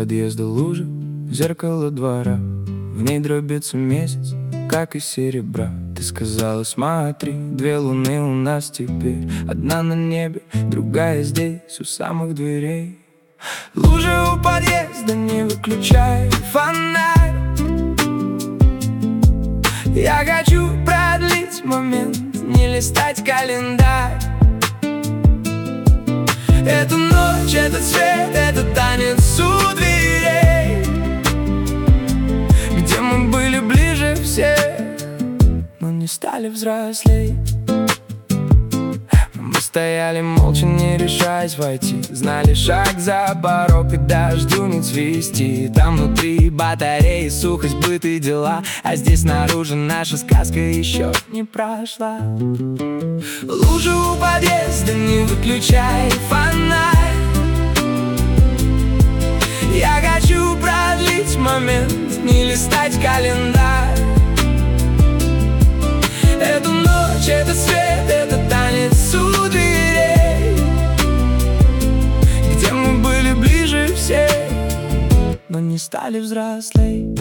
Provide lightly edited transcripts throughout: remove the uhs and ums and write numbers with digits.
подъезда лужа, зеркало двора. В ней дробится месяц, как из серебра. Ты сказала, смотри, две луны у нас теперь. Одна на небе, другая здесь, у самых дверей. Лужа у подъезда, не выключай фонарь. Я хочу продлить момент, не листать календарь. Эту ночь, этот свет, этот танец у дверей, где мы были ближе всех, но не стали взрослей. Мы стояли молча, не решаясь войти, знали шаг за порог и дождю не цвести. Там внутри батареи, сухость, быт и дела, а здесь снаружи наша сказка еще не прошла. Лужа у подъезда, не выключай фонарь. Я хочу продлить момент, не листать календарь. Эту ночь, этот свет, этот танец у дверей, где мы были ближе всех, но не стали взрослей.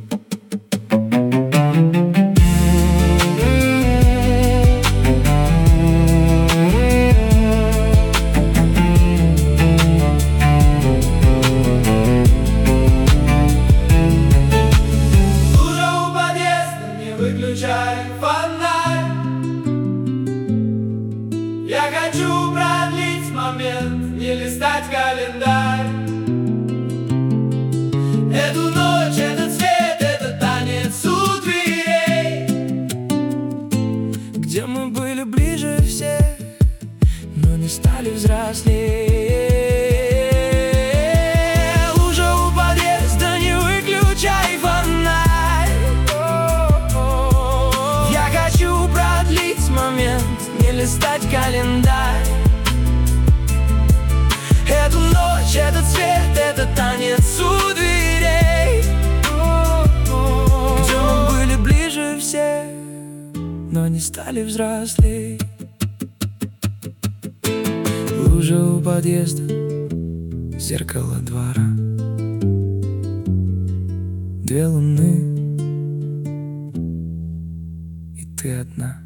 Выключай фонарь. Я хочу продлить момент, не листать календарь. Эту ночь, этот свет, этот танец у дверей, где мы были ближе всех, но не стали взрослее. Лужа у подъезда, не выключай фонарь. Не листать календарь. Эту ночь, этот свет, этот танец у дверей, где мы были ближе всех, но не стали взрослей. Лужа у подъезда, зеркало двора, две луны, и ты одна.